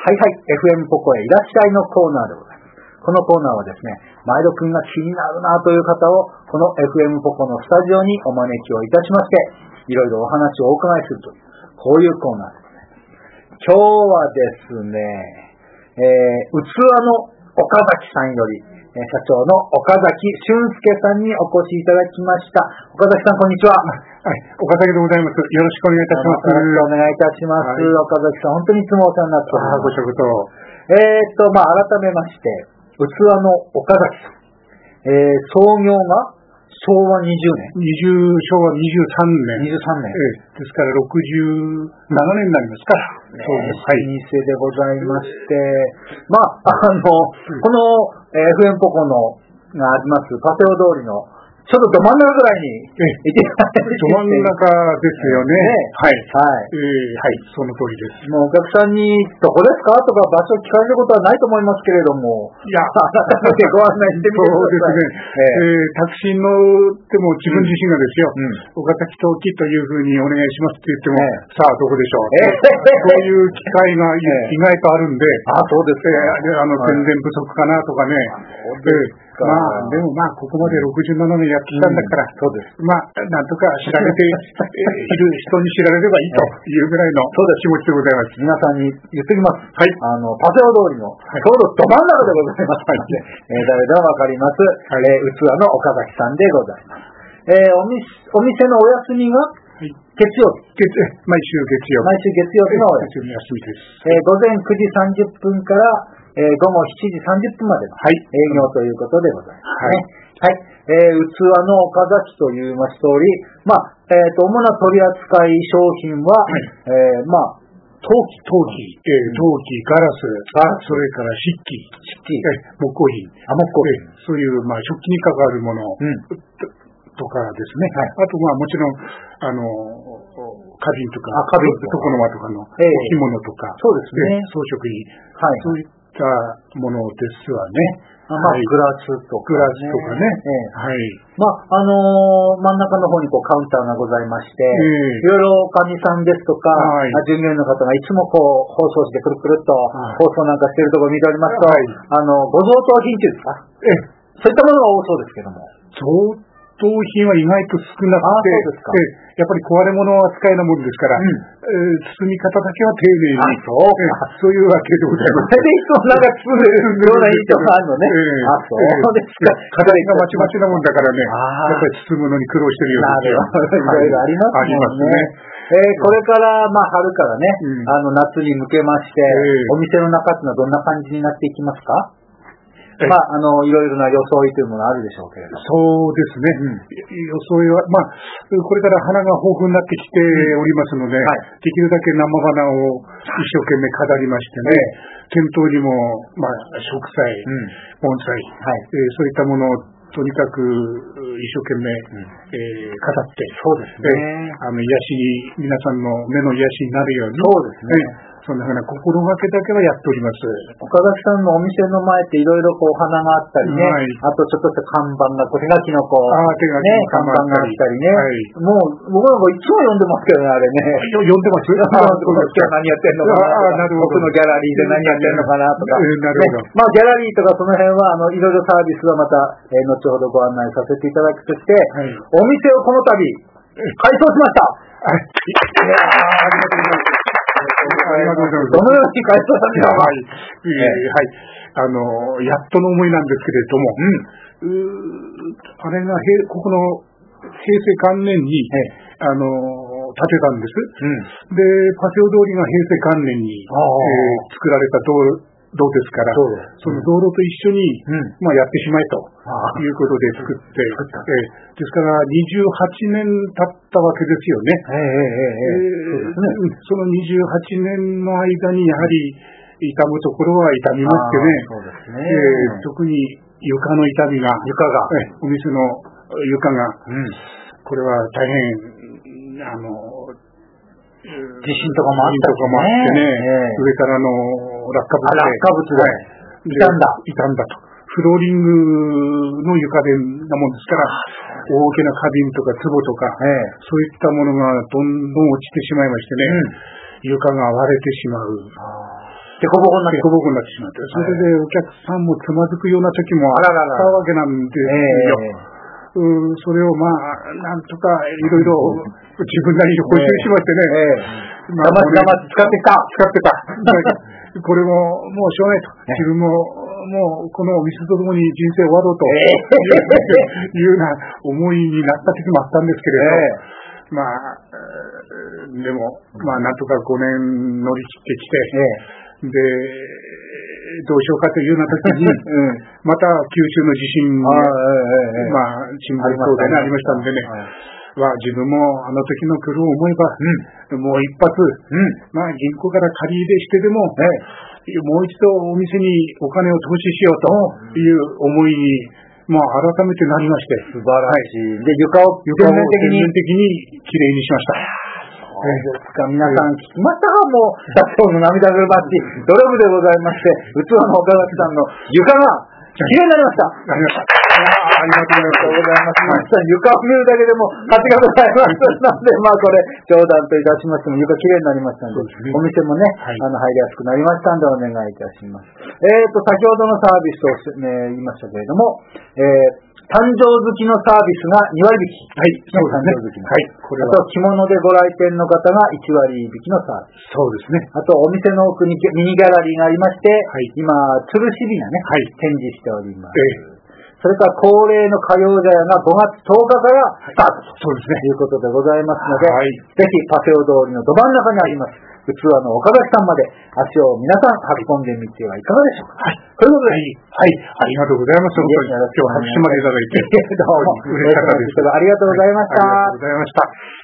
はいはい、FM ポコへいらっしゃいのコーナーでございます。このコーナーはですね、前戸くんが気になるなという方を、この FM ポコのスタジオにお招きをいたしまして、いろいろお話をお伺いするという、こういうコーナーですね。今日はですね、器の岡崎さんより、社長の岡崎俊介さんにお越しいただきました。岡崎さん、こんにちは。 はい、岡崎でございます。よろしくお願いいたします。 よろしくお願いいたします。はい、岡崎さん、本当にいつもお世話になっております。 ごちそうこそ。改めまして、器の岡崎さん。創業が昭和20年。 昭和23年。 23年。 ですから67年になりますから。 そうです。はい。老舗でございまして、この、FM ポコのがあります、パテオ通りの、ちょっとど真ん中ぐらいにいてど真ん中ですよね。はい。はい。その通りです。 もうお客さんに、どこですかとか場所を聞かれることはないと思いますけれども。 いや、 改めてご案内してみてください。 そうですね。タクシー乗っても自分自身がですよ、岡崎陶器というふうにお願いしますって言っても、さあどこでしょう。そういう機会が意外とあるんで、 そうです全然不足かなとかね。でもここまで67年やってきたんだから、そうです。なんとか知られている人に知られればいいというぐらいの気持ちでございます。 皆さんに言ってきます。 はい。 パセオ通りの、ちょうどど真ん中でございますので、誰でもわかります、器の岡崎さんでございます。お店のお休みが月曜日。 毎週月曜日のお休みです。 午前9時30分から午後7時30分までの営業ということでございますね。はい。器の岡崎と言います通り、主な取扱い商品は、陶器、 ガラス、それから漆器、木工品、そういう食器に関わるものとかですね。あともちろん花瓶とか、床の間とかの置物とか、 そうですね。 装飾品、そういったものですわね。 グラスとかね。はい。 真ん中の方にカウンターがございまして、いろいろおかみさんですとか、従業員の方がいつも包装紙でくるくるっと包装なんかしているところを見ておりますと、ご贈答品っていうんですか、そういったものが多そうですけども。 贈答品は意外と少なくて、やっぱり壊れ物扱いなものですから、包み方だけは丁寧に。そういうわけでございます。 それでいつもなんか包んでるような印象があるのね。そうですか。 課題がまちまちなもんだからね、やっぱり包むのに苦労してるようですよ。 いろいろありますね。これから春からね、夏に向けまして、お店の中っていうのはどんな感じになっていきますか？いろいろな装いというものあるでしょうけれど。 そうですね。装いは、これから花が豊富になってきておりますので、できるだけ生花を一生懸命飾りましてね、店頭にも、植栽、盆栽、そういったものをとにかく一生懸命、飾って、 そうですね。 皆さんの目の癒しになるように、 そうですね。 そんなふうな心がけだけはやっております。 岡崎さんのお店の前っていろいろお花があったりね、あとちょっとした看板が、手書きの看板があったりね。もう、僕なんかいつも読んでますけどね、あれね。 読んでます。 今日何やってんのかなとか、僕のギャラリーで何やってんのかなとか。ギャラリーとかその辺はいろいろサービスはまた、後ほどご案内させていただくとして、お店をこの度、改装しました。 ありがとうございます。ありがとうございます。 どのように改装されたのか。 やっとの思いなんですけれども、あれがここの平成元年に建てたんです。で、パセオ通りが平成元年に作られた道ですから、その道路と一緒にやってしまえということで作って、ですから28年経ったわけですよね。その28年の間にやはり傷むところは傷みましてね、特に床の傷みが、お店の床が、これは大変地震とかもあってね、 上からの落下物で傷んだと。フローリングの床でなもんですから、大きな花瓶とか壺とか、そういったものがどんどん落ちてしまいましてね、床が割れてしまう。 デコボコになってしまって、それでお客さんもつまずくような時もあったわけなんですよ。それをなんとかいろいろ自分なりに補修しましてね。 頑張って使ってた。 これももうしょうがないと。自分ももうこのお店とともに人生終わろうというような思いになった時もあったんですけれど、でもなんとか5年乗り切ってきて、でどうしようかというような時にまた九州の地震沈没等でありましたんでね。自分もあの時の苦労を思えば、もう一発、銀行から借り入れしてでも、もう一度お店にお金を投資しようという思いに、改めてなりまして。 素晴らしい。で、床を全面的にきれいにしました。 そうですか。皆さん聞きましたか？もう、社長の涙ぐるバッジ、ドラムでございまして、器の岡崎さんの床が、きれいになりました。 ありがとうございます。 床を見るだけでも価値がございますので、これ、冗談といたしましても、床きれいになりましたので、お店もね、入りやすくなりましたので、お願いいたします。先ほどのサービスを、言いましたけれども、誕生月のサービスが2割引き。 はい、そうですね。 これは。あと、着物でご来店の方が1割引きのサービス。 そうですね。 あと、お店の奥にミニギャラリーがありまして、今、吊るしびなね、展示しております。それから恒例の歌謡茶屋が5月10日からスタートということでございますので、ぜひパセオ通りのど真ん中にあります、器の岡崎さんまで足を皆さん運び込んでみてはいかがでしょうか。ということで、 ありがとうございます。今日拍手までいただいて。 どうも、嬉しかったです。ありがとうございました。 ありがとうございました。